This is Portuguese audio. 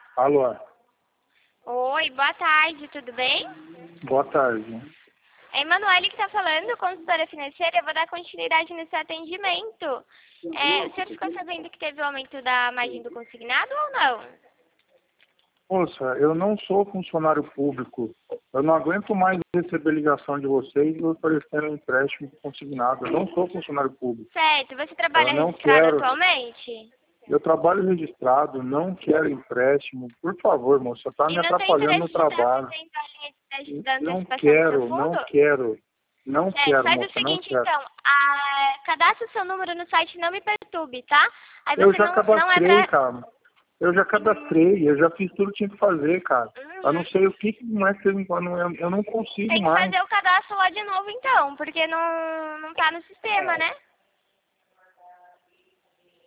Alô, Oi, boa tarde, tudo bem? boa tarde. É Emanuele que está falando, consultora financeira. Eu vou dar continuidade nesse atendimento. O senhor ficou sabendo que teve o aumento da margem do consignado ou não? Moça, eu não sou funcionário público. Eu não aguento mais receber ligação de vocês oferecendo empréstimo consignado. Eu não sou funcionário público. Certo, você Eu trabalha não registrado quero. atualmente? Eu trabalho registrado, não quero empréstimo. Por favor, moça, está E me não tem atrapalhando no interesse de estar trabalho. fazendo a linha de crédito da Não antecipação do seu quero, não fundo? quero. Não Certo, quero, faz o moça, não seguinte quero. então, cadastre o seu número no site Não Me Perturbe, tá? Aí Eu você já não é cadastrei, pra... cara. Eu já cadastrei, eu já fiz tudo que tinha que fazer, cara. Eu não Uhum. sei o que mais que eu não consigo Tem que mais. fazer o cadastro lá de novo então, porque não tá no sistema, né?